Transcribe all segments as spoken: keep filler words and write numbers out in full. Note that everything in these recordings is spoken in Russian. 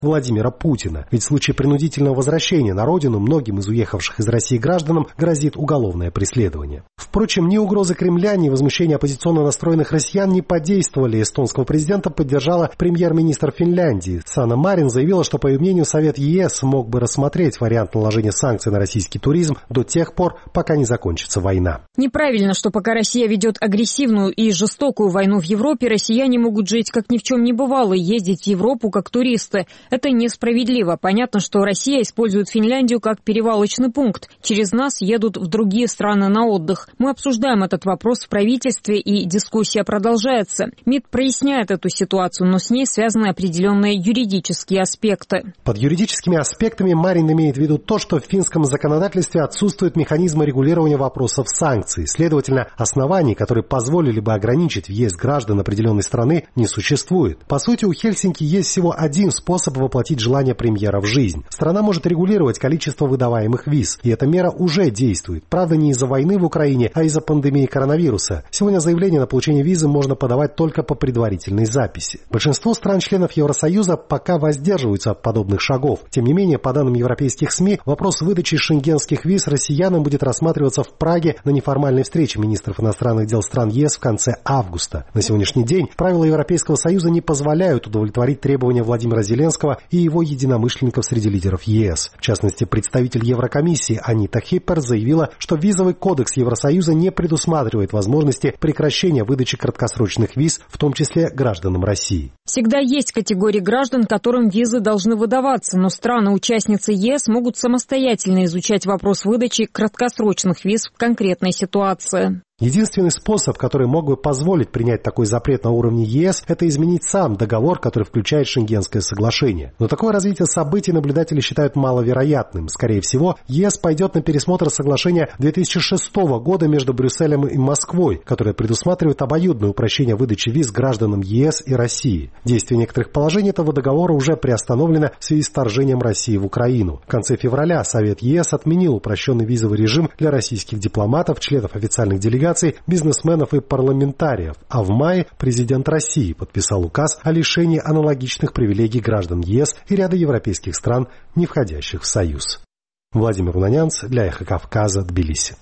Владимира Путина. Ведь в случае принудительного возвращения на родину многим из уехавших из России гражданам грозит уголовное преследование. Впрочем, ни угрозы Кремля, ни возмущения оппозиционно настроенных россиян не подействовали. Эстонского президента поддержала премьер-министр Финляндии. Санна Марин заявила, что, по ее мнению, Совет ЕС мог бы рассмотреть вариант наложения санкций на российский туризм до тех пор, пока не закончится война. Неправильно, что пока Россия ведет агрессивную и жестокую войну в Европе, россияне могут жить как ни в чем не бывало и ездить в Европу как туристы. Это несправедливо. Понятно, что Россия использует Финляндию как перевалочный пункт. Через нас едут в другие страны на отдых. Мы обсуждаем этот вопрос в правительстве, и дискуссия продолжается. МИД проясняет эту ситуацию, но с ней связаны определенные юридические аспекты. Под юридическими аспектами Марин имеет в виду то, что в финском законодательстве отсутствуют механизмы регулирования вопросов санкций. Следовательно, оснований, которые позволили бы ограничить въезд граждан определенной страны, не существует. По сути, у Хельсинки есть всего один способ воплотить желание премьера в жизнь. Страна может регулировать количество выдаваемых виз, и эта мера уже действует. Правда, не из-за войны в Украине, а из-за пандемии коронавируса. Сегодня заявление на получение визы можно подавать только по предварительной записи. Большинство стран-членов Евросоюза пока воздерживаются от подобных шагов. Тем не менее, по данным европейских СМИ, вопрос выдачи шенгенских виз россиянам будет рассматриваться в Праге на неформальной встрече министров иностранных дел стран ЕС в конце августа. На сегодняшний день правила Европейского Союза не позволяют удовлетворить требования Владимира Зеленского и его единомышленников среди лидеров ЕС. В частности, представитель Еврокомиссии Анита Хиппер заявила, что визовый кодекс Евросоюза не предусматривает возможности прекращения выдачи краткосрочных виз, в том числе гражданам России. Всегда есть категории граждан, которым визы должны выдаваться, но страны-участницы ЕС могут самостоятельно изучать вопрос выдачи краткосрочных виз в конкретной ситуации. Единственный способ, который мог бы позволить принять такой запрет на уровне ЕС, это изменить сам договор, который включает Шенгенское соглашение. Но такое развитие событий наблюдатели считают маловероятным. Скорее всего, ЕС пойдет на пересмотр соглашения две тысячи шестого года между Брюсселем и Москвой, которое предусматривает обоюдное упрощение выдачи виз гражданам ЕС и России. Действие некоторых положений этого договора уже приостановлено в связи с вторжением России в Украину. В конце февраля Совет ЕС отменил упрощенный визовый режим для российских дипломатов, членов официальных делегаций, бизнесменов и парламентариев, а в мае президент России подписал указ о лишении аналогичных привилегий граждан ЕС и ряда европейских стран, не входящих в Союз. Владимир Унанянц для Эхо Кавказа, Тбилиси.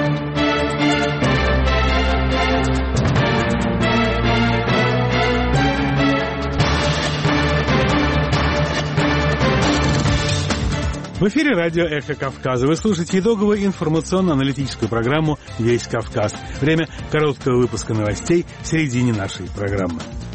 В эфире радио «Эхо Кавказа». Вы слушаете итоговую информационно-аналитическую программу «Весь Кавказ». Время короткого выпуска новостей в середине нашей программы.